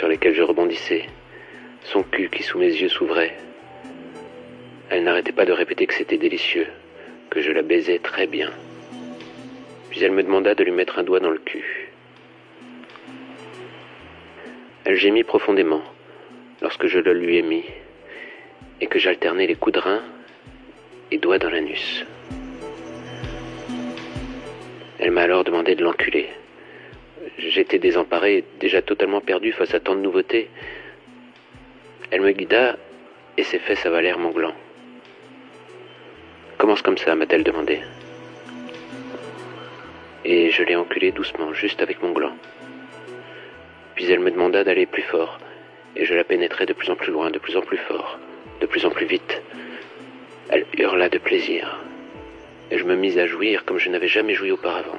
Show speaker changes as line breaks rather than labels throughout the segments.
sur lesquels je rebondissais, son cul qui sous mes yeux s'ouvrait. Elle n'arrêtait pas de répéter que c'était délicieux, que je la baisais très bien. Puis elle me demanda de lui mettre un doigt dans le cul. Elle gémit profondément lorsque je le lui ai mis et que j'alternais les coups de rein et doigts dans l'anus. Elle m'a alors demandé de l'enculer. J'étais désemparé, déjà totalement perdu face à tant de nouveautés. Elle me guida et ses fesses avalèrent mon gland. « Commence comme ça », m'a-t-elle demandé. Et je l'ai enculé doucement, juste avec mon gland. Puis elle me demanda d'aller plus fort, et je la pénétrais de plus en plus loin, de plus en plus fort, de plus en plus vite. Elle hurla de plaisir, et je me mis à jouir comme je n'avais jamais joui auparavant.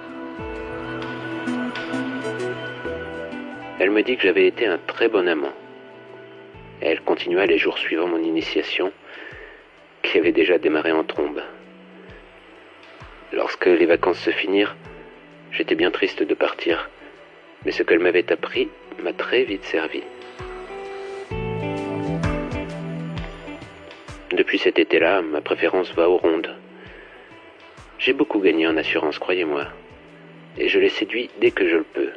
Elle me dit que j'avais été un très bon amant. Et elle continua les jours suivant mon initiation, qui avait déjà démarré en trombe. Lorsque les vacances se finirent, j'étais bien triste de partir, mais ce qu'elle m'avait appris m'a très vite servi. Depuis cet été-là, ma préférence va aux rondes. J'ai beaucoup gagné en assurance, croyez-moi, et je les séduis dès que je le peux.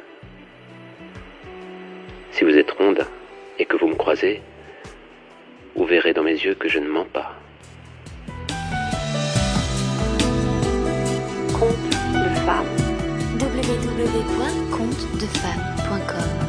Si vous êtes ronde et que vous me croisez, vous verrez dans mes yeux que je ne mens pas.
Conte de femme. www.contedefemme.com